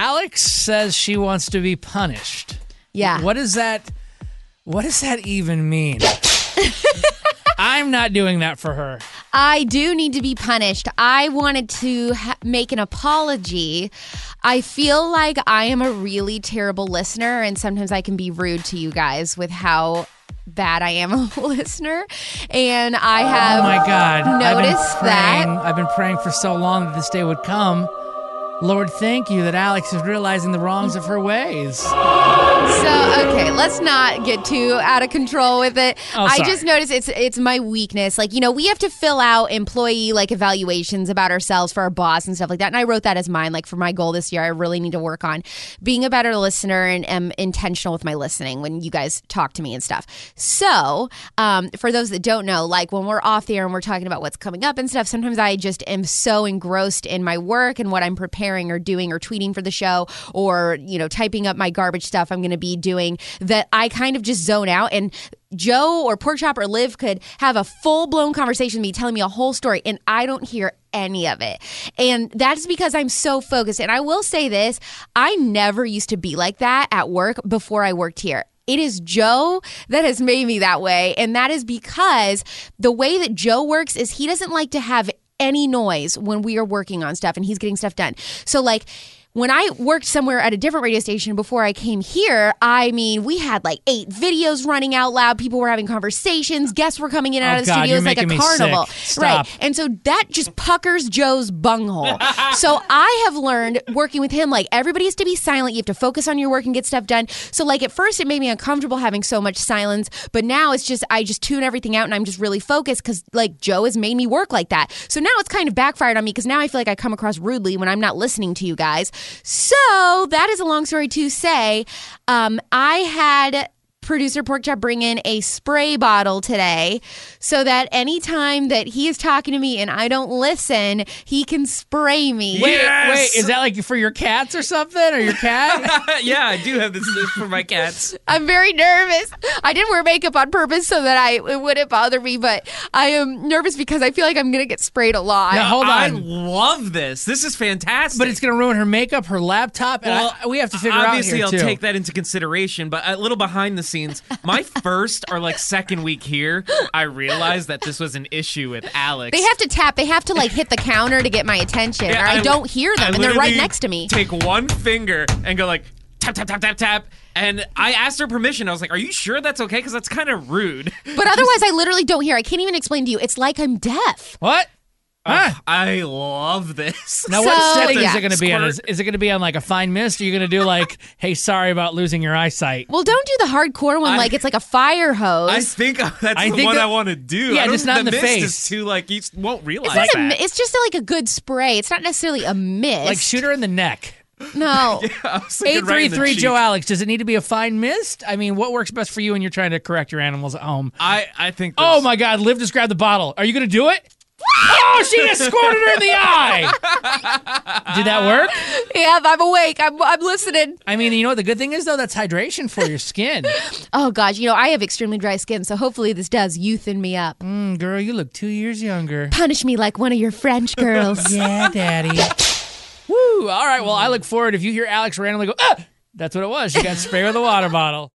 Alex says she wants to be punished. Yeah. What does that even mean? I'm not doing that for her. I do need to be punished. I wanted to make an apology. I feel like I am a really terrible listener, and sometimes I can be rude to you guys with how bad I am a listener. And I have noticed that. I've been praying for so long that this day would come. Lord, thank you that Alex is realizing the wrongs of her ways. So, okay, let's not get too out of control with it. I just noticed it's my weakness. Like, we have to fill out employee evaluations about ourselves for our boss and stuff like that. And I wrote that as mine. Like, for my goal this year, I really need to work on being a better listener and am intentional with my listening when you guys talk to me and stuff. So, for those that don't know, like when we're off the air and we're talking about what's coming up and stuff, sometimes I just am so engrossed in my work and what I'm preparing or doing or tweeting for the show or, typing up my garbage stuff I'm going to be doing that I kind of just zone out. And Joe or Porkchop or Liv could have a full-blown conversation with me telling me a whole story and I don't hear any of it. And that's because I'm so focused. And I will say this, I never used to be like that at work before I worked here. It is Joe that has made me that way. And that is because the way that Joe works is he doesn't like to have any noise when we are working on stuff and he's getting stuff done. So when I worked somewhere at a different radio station before I came here, we had 8 videos running out loud. People were having conversations. Guests were coming in and out of the studio. It was like a carnival. Right. And so that just puckers Joe's bunghole. So I have learned working with him, everybody has to be silent. You have to focus on your work and get stuff done. So at first it made me uncomfortable having so much silence. But now it's just, I just tune everything out and I'm just really focused because Joe has made me work like that. So now it's kind of backfired on me because now I feel like I come across rudely when I'm not listening to you guys. So that is a long story to say. I had producer Porkchop bring in a spray bottle today so that anytime that he is talking to me and I don't listen, he can spray me. Wait, is that for your cats or something? Or your cat? Yeah, I do have this for my cats. I'm very nervous. I didn't wear makeup on purpose so that it wouldn't bother me, but I am nervous because I feel like I'm going to get sprayed a lot. Now, hold on. I love this. This is fantastic. But it's going to ruin her makeup, her laptop, and we have to figure out obviously here, I'll take that into consideration, but a little behind the scenes, my first or second week here, I realized that this was an issue with Alex. They have to tap. They have to hit the counter to get my attention, or I don't hear them, and they're right next to me. Take one finger and go tap, tap, tap, tap, tap. And I asked her permission. I was like, are you sure that's okay? Because that's kind of rude. But otherwise, I literally don't hear. I can't even explain to you. It's like I'm deaf. What? I love this. Now, what setting is it going to be on? Is it going to be on a fine mist? Or are you going to do hey, sorry about losing your eyesight? Well, don't do the hardcore one it's like a fire hose. I think that's the one I want to do. Yeah, just not in the mist face. Is too you won't realize that. It's just a good spray. It's not necessarily a mist. Shoot her in the neck. No. 833 Joe Alex. Does it need to be a fine mist? I mean, what works best for you when you're trying to correct your animals at home? I think. Oh my God! Liv just grabbed the bottle. Are you going to do it? Oh, she just squirted her in the eye. Did that work? Yeah, I'm awake. I'm listening. I mean, you know what the good thing is, though? That's hydration for your skin. Oh, gosh. I have extremely dry skin, so hopefully this does youthen me up. Girl, you look 2 years younger. Punish me like one of your French girls. Yeah, Daddy. Woo. All right, well, I look forward if you hear Alex randomly go, ah! That's what it was. She got sprayed with a water bottle.